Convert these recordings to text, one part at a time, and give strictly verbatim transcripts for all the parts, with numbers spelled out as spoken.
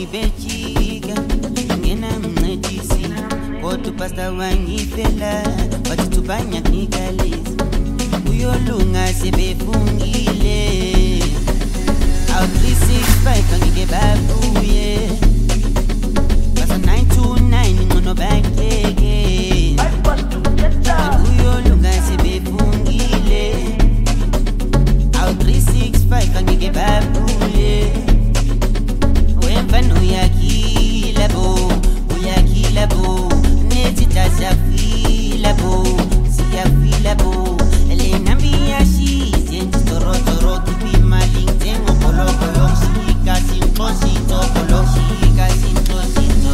bechika ngena mncedisi kodwa pasta wangifela wathi tubanya nikalisi uyolunga sebefungile awu three six five angike babuye basa nine two nine ngono bakeke uyolunga sebefungile awu three six five angike babuye wemfana uyakila bo uyakila bo nethi tasafila bo siyafila bo le nambi yashize ntorotoro kipimali ntengo koloko yomsika sinqosito koloshika sinqosito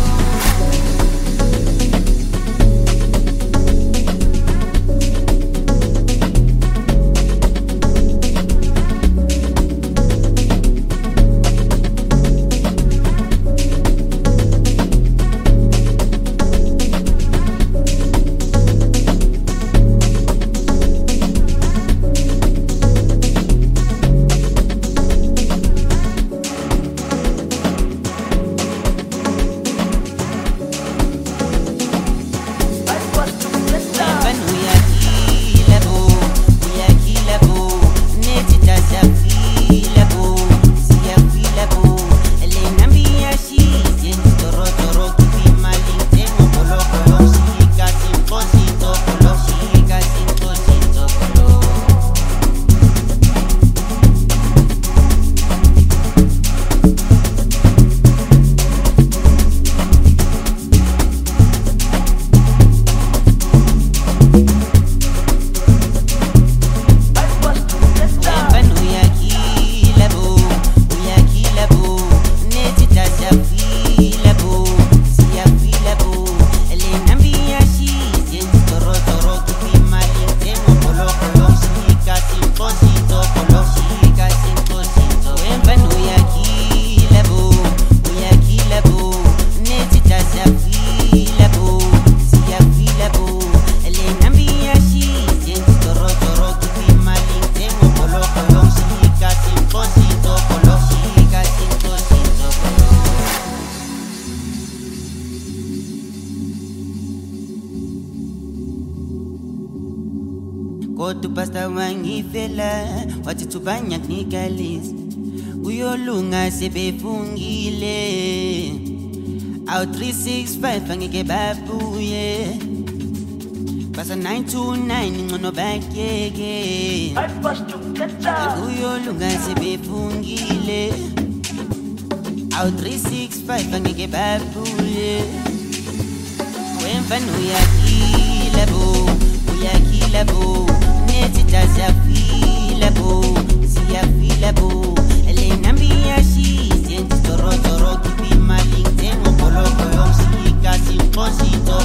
kodwa pasta wangifela wathi tubanya nikalisi uyolunga sebefungile awu three six five angike babuye basa nine two nine ngono bakeke uyolunga sebefungile awu three six five angike babuye wemfana uyakila bo uyakila bo nethi tasafila bo siyafila bo le nambi yashize ntorotoro kipimali ntengo koloko yomsika sinqosito